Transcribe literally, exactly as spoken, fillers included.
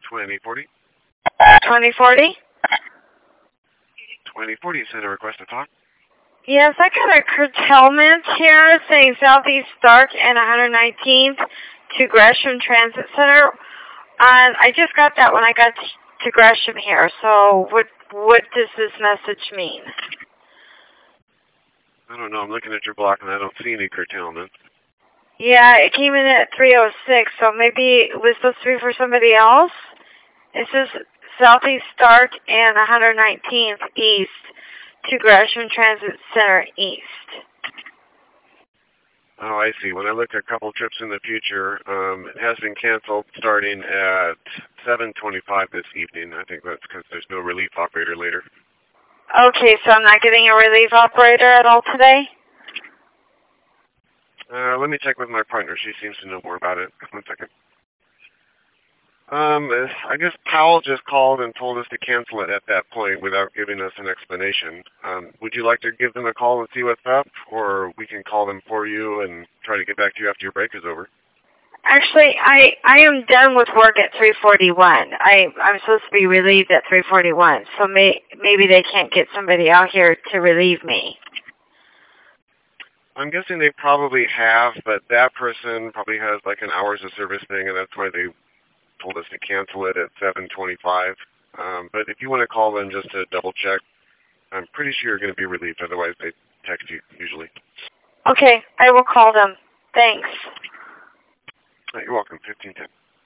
twenty forty. twenty forty? twenty forty, you sent a request to talk? Yes, I got a curtailment here saying Southeast Stark and one hundred nineteenth to Gresham Transit Center. And I just got that when I got to Gresham here. So what what does this message mean? I don't know. I'm looking at your block and I don't see any curtailment. Yeah, it came in at three oh six, so maybe it was supposed to be for somebody else. It says Southeast Stark and one hundred nineteenth East to Gresham Transit Center East. Oh, I see. When I look at a couple trips in the future, um, it has been canceled starting at seven twenty-five this evening. I think that's because there's no relief operator later. Okay, so I'm not getting a relief operator at all today? Uh, let me check with my partner. She seems to know more about it. One second. Um, I guess Powell just called and told us to cancel it at that point without giving us an explanation. Um, would you like to give them a call and see what's up, or we can call them for you and try to get back to you after your break is over? Actually, I, I am done with work at three forty-one. I, I'm supposed to be relieved at three forty-one, so may, maybe they can't get somebody out here to relieve me. I'm guessing they probably have, but that person probably has like an hours of service thing, and that's why they told us to cancel it at seven twenty-five. Um, but if you want to call them just to double check, I'm pretty sure you're going to be relieved. Otherwise, they text you usually. Okay, I will call them. Thanks. You're welcome. fifteen ten.